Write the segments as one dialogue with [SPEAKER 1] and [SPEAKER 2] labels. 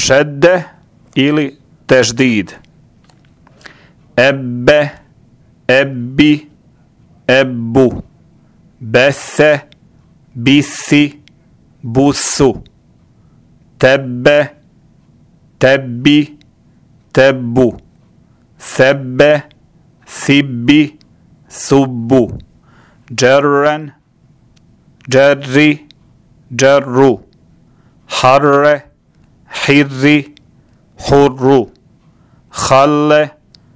[SPEAKER 1] šedde ili teždid. Ebbe, ebbi, ebbu. Bese, bisi, busu. Tebbe, tebbi, tebbu. Sebbe, sibbi, subbu. Džerren, džerri, džerru. Harre, hirri, hurru. Halle,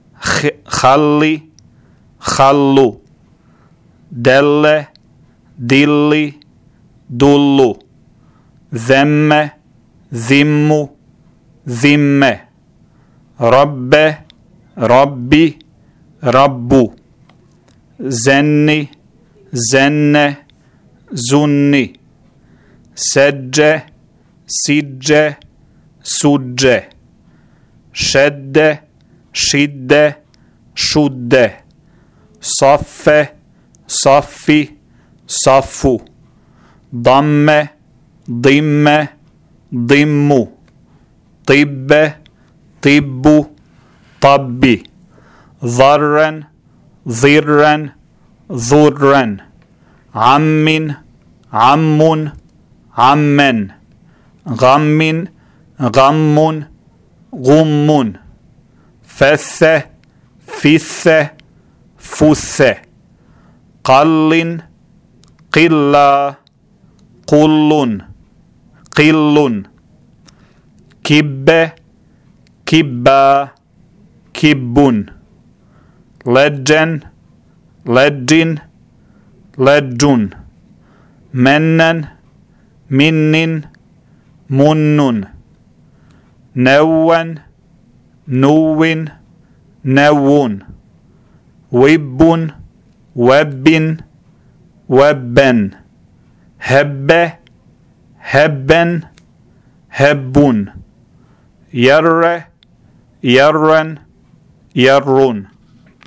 [SPEAKER 1] halli, hallu. Delle, dilli, dullu. Zemme, zimmu, zimme. Rabbe, rabbi, rabbu. Zenni, zenne, zunni. Seđe, siđe, suđe. Šedde, šidde, šudde. Saffe, saffi, saffu. Damme, dimme, dimmu. Tibbe, tibbu, tabbi. Zarren, zirren, zurren. Ammin, ammun, ammen. Gammin, gammun, gummun. Fesse, fisse, fusse. Qallin, qilla, qullun, qillun. Kibbe, kibba, kibbun. Leđen, leđin, leđun. Mennen, minnin, munnun. Newen, nuwin, newun. Wibbun, webbin, webben. Hebbe, hebben, hebbun. Yerre, yerren, yerrun.